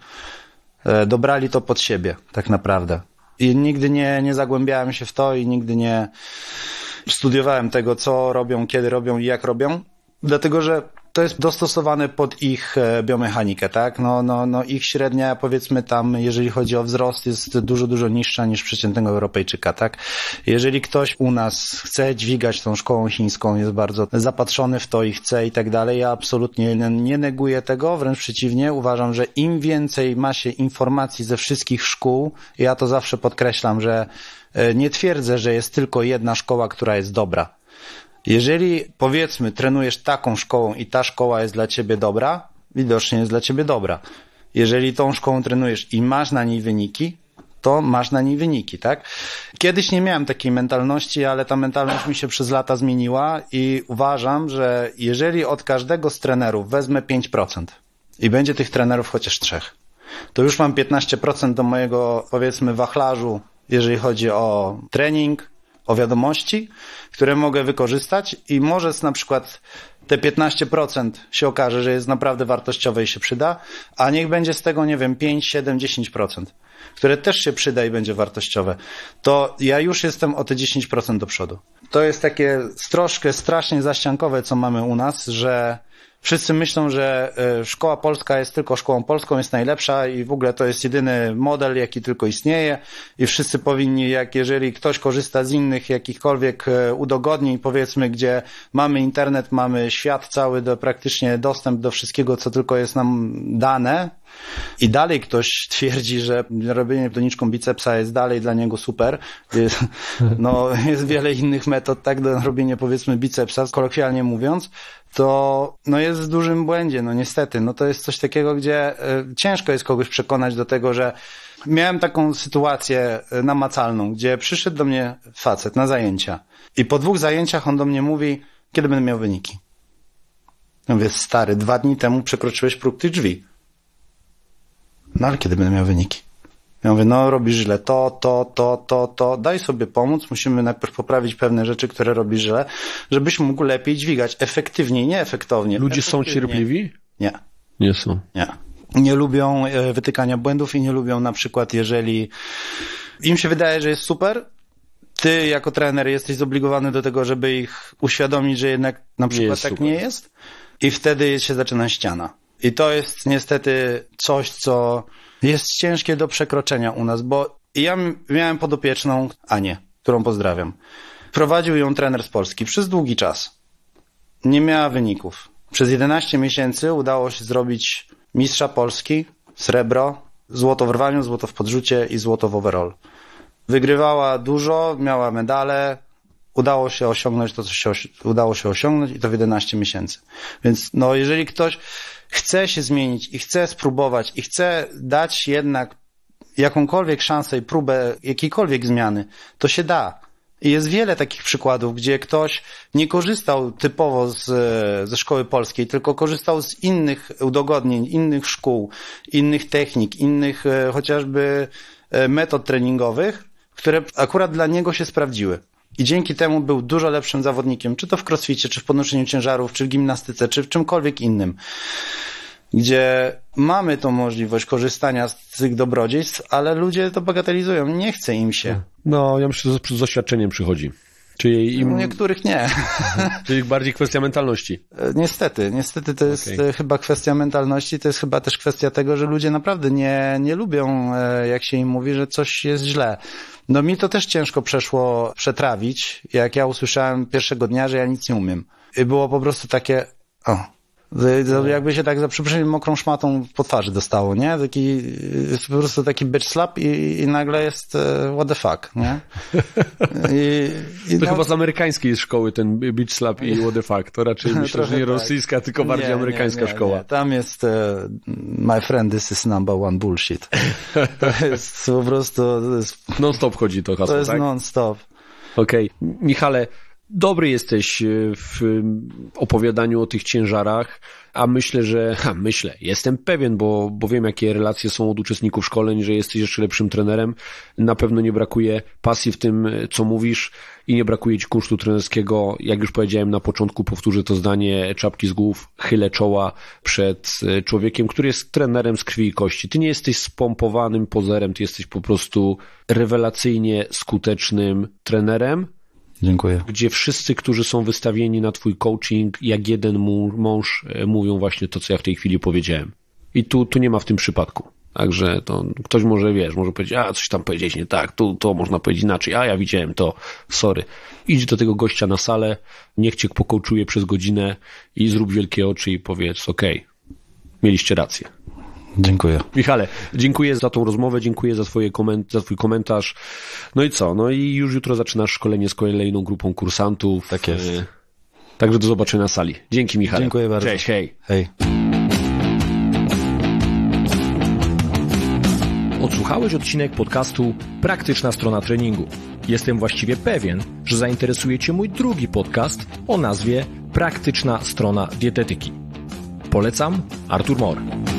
Speaker 2: dobrali to pod siebie, tak naprawdę. I nigdy nie, nie zagłębiałem się w to i nigdy nie, studiowałem tego, co robią, kiedy robią i jak robią, dlatego że to jest dostosowane pod ich biomechanikę, tak? No, no, no ich średnia, powiedzmy tam, jeżeli chodzi o wzrost, jest dużo, dużo niższa niż przeciętnego Europejczyka, tak? Jeżeli ktoś u nas chce dźwigać tą szkołą chińską, jest bardzo zapatrzony w to i chce i tak dalej, ja absolutnie nie neguję tego, wręcz przeciwnie, uważam, że im więcej ma się informacji ze wszystkich szkół, ja to zawsze podkreślam, że nie twierdzę, że jest tylko jedna szkoła, która jest dobra. Jeżeli, powiedzmy, trenujesz taką szkołą i ta szkoła jest dla ciebie dobra, widocznie jest dla ciebie dobra. Jeżeli tą szkołą trenujesz i masz na niej wyniki, to masz na niej wyniki, tak? Kiedyś nie miałem takiej mentalności, ale ta mentalność mi się przez lata zmieniła i uważam, że jeżeli od każdego z trenerów wezmę pięć procent i będzie tych trenerów chociaż trzech, to już mam piętnaście procent do mojego, powiedzmy, wachlarzu, jeżeli chodzi o trening, o wiadomości, które mogę wykorzystać i może na przykład te piętnaście procent się okaże, że jest naprawdę wartościowe i się przyda, a niech będzie z tego, nie wiem, pięć, siedem, dziesięć procent, które też się przyda i będzie wartościowe, to ja już jestem o te dziesięć procent do przodu. To jest takie troszkę strasznie zaściankowe, co mamy u nas, że wszyscy myślą, że szkoła polska jest tylko szkołą polską, jest najlepsza i w ogóle to jest jedyny model, jaki tylko istnieje i wszyscy powinni, jak jeżeli ktoś korzysta z innych jakichkolwiek udogodnień, powiedzmy, gdzie mamy internet, mamy świat cały, do praktycznie dostęp do wszystkiego, co tylko jest nam dane i dalej ktoś twierdzi, że robienie doniczką bicepsa jest dalej dla niego super. Jest, no, jest wiele innych metod, tak, do robienia, powiedzmy, bicepsa, kolokwialnie mówiąc, to no jest w dużym błędzie, no niestety. No to jest coś takiego, gdzie y, ciężko jest kogoś przekonać do tego, że miałem taką sytuację namacalną, gdzie przyszedł do mnie facet na zajęcia i po dwóch zajęciach on do mnie mówi, kiedy będę miał wyniki. Ja mówię, stary, dwa dni temu przekroczyłeś próg tych drzwi. No ale kiedy będę miał wyniki? Ja mówię, no robisz źle to, to, to, to, to, daj sobie pomóc, musimy najpierw poprawić pewne rzeczy, które robisz źle, żebyś mógł lepiej dźwigać, efektywniej, nie efektownie.
Speaker 1: Ludzie są cierpliwi?
Speaker 2: Nie.
Speaker 1: Nie są.
Speaker 2: Nie. Nie lubią wytykania błędów i nie lubią na przykład, jeżeli im się wydaje, że jest super, ty jako trener jesteś zobligowany do tego, żeby ich uświadomić, że jednak na przykład tak super. Nie jest i wtedy się zaczyna ściana. I to jest niestety coś, co jest ciężkie do przekroczenia u nas, bo ja miałem podopieczną Anię, którą pozdrawiam. Prowadził ją trener z Polski przez długi czas. Nie miała wyników. Przez jedenaście miesięcy udało się zrobić mistrza Polski, srebro, złoto w rwaniu, złoto w podrzucie i złoto w overall. Wygrywała dużo, miała medale, udało się osiągnąć to, co się udało się osiągnąć i to w jedenaście miesięcy. Więc no, jeżeli ktoś chce się zmienić i chce spróbować i chce dać jednak jakąkolwiek szansę i próbę jakiejkolwiek zmiany, to się da. I jest wiele takich przykładów, gdzie ktoś nie korzystał typowo z, ze szkoły polskiej, tylko korzystał z innych udogodnień, innych szkół, innych technik, innych e, chociażby e, metod treningowych, które akurat dla niego się sprawdziły. I dzięki temu był dużo lepszym zawodnikiem, czy to w crossficie, czy w podnoszeniu ciężarów, czy w gimnastyce, czy w czymkolwiek innym, gdzie mamy tą możliwość korzystania z tych dobrodziejstw, ale ludzie to bagatelizują, nie chce im się.
Speaker 1: No, ja myślę, że z doświadczeniem przychodzi. Czyli im...
Speaker 2: U niektórych nie.
Speaker 1: Czyli bardziej kwestia mentalności.
Speaker 2: Niestety, niestety to jest okay. Chyba kwestia mentalności, to jest chyba też kwestia tego, że ludzie naprawdę nie, nie lubią, jak się im mówi, że coś jest źle. No mi to też ciężko przeszło przetrawić, jak ja usłyszałem pierwszego dnia, że ja nic nie umiem. I było po prostu takie, o, jakby się tak za przeproszeniem mokrą szmatą po twarzy dostało, nie? Taki, po prostu taki bitch slap i, i nagle jest what the fuck, nie? I, i
Speaker 1: to
Speaker 2: no,
Speaker 1: chyba z amerykańskiej szkoły ten bitch slap i what the fuck. To raczej myślę, że nie tak. Rosyjska, tylko bardziej nie, amerykańska
Speaker 2: nie, nie,
Speaker 1: szkoła.
Speaker 2: Nie. Tam jest uh, my friend, this is number one bullshit. To jest po prostu... Jest,
Speaker 1: non-stop chodzi to hasło,
Speaker 2: to jest
Speaker 1: tak?
Speaker 2: non-stop.
Speaker 1: Okej. Okay. Michale, dobry jesteś w opowiadaniu o tych ciężarach, a myślę, że, ha, myślę, jestem pewien, bo, bo wiem, jakie relacje są od uczestników szkoleń, że jesteś jeszcze lepszym trenerem. Na pewno nie brakuje pasji w tym, co mówisz i nie brakuje ci kunsztu trenerskiego. Jak już powiedziałem na początku, powtórzę to zdanie, czapki z głów, chylę czoła przed człowiekiem, który jest trenerem z krwi i kości. Ty nie jesteś spompowanym pozerem, ty jesteś po prostu rewelacyjnie skutecznym trenerem.
Speaker 2: Dziękuję.
Speaker 1: Gdzie wszyscy, którzy są wystawieni na twój coaching, jak jeden mąż mówią właśnie to, co ja w tej chwili powiedziałem. I tu, tu nie ma w tym przypadku. Także to ktoś może, wiesz, może powiedzieć, a coś tam powiedzieć nie tak, tu to można powiedzieć inaczej, a ja widziałem to, sorry. Idź do tego gościa na salę, niech cię pokołczuje przez godzinę i zrób wielkie oczy i powiedz, okej, okay, mieliście rację.
Speaker 2: Dziękuję.
Speaker 1: Michale, dziękuję za tą rozmowę, dziękuję za, swoje koment- za twój komentarz. No i co? No i już jutro zaczynasz szkolenie z kolejną grupą kursantów.
Speaker 2: Tak jest.
Speaker 1: Także do zobaczenia na sali. Dzięki, Michale.
Speaker 2: Dziękuję bardzo.
Speaker 1: Cześć, hej.
Speaker 2: Hej.
Speaker 3: Odsłuchałeś odcinek podcastu Praktyczna strona treningu. Jestem właściwie pewien, że zainteresuje cię mój drugi podcast o nazwie Praktyczna strona dietetyki. Polecam, Artur Mor.